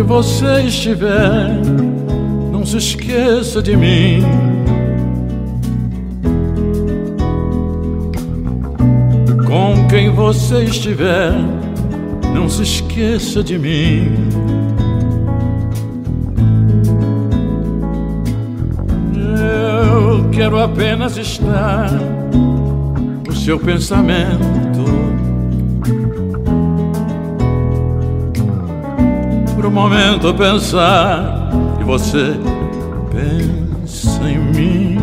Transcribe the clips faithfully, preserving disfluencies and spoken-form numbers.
você estiver, não se esqueça de mim. Com quem você estiver, não se esqueça de mim. Eu quero apenas estar no seu pensamento, por um momento pensar que você pensa em mim.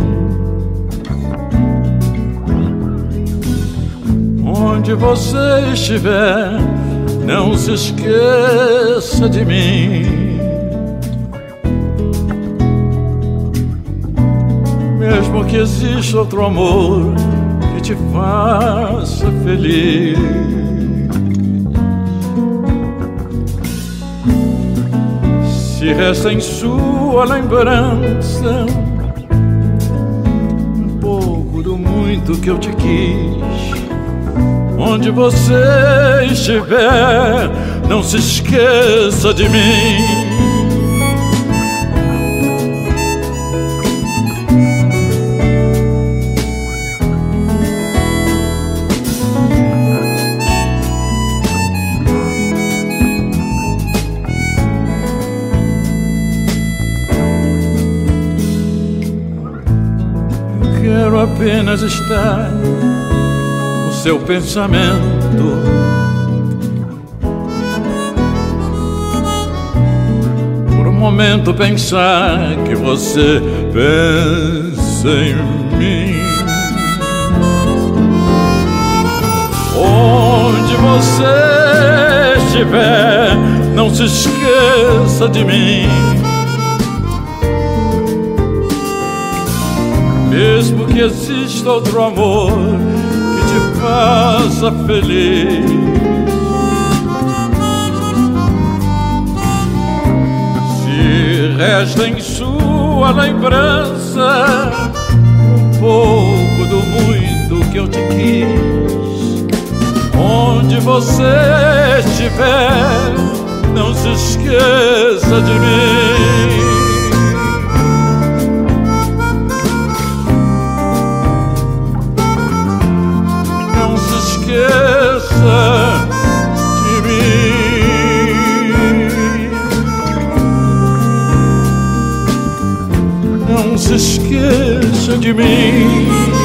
Onde você estiver, não se esqueça de mim. Mesmo que exista outro amor que te faça feliz, se resta em sua lembrança um pouco do muito que eu te quis, onde você estiver, não se esqueça de mim. Eu quero apenas estar no seu pensamento, por um momento pensar que você pensa em mim. Onde você estiver, não se esqueça de mim. Mesmo que exista outro amor que te faça feliz, se resta em sua lembrança um pouco do muito que eu te quis, onde você estiver, não se esqueça de mim. Esqueça de mim. Não se esqueça de mim.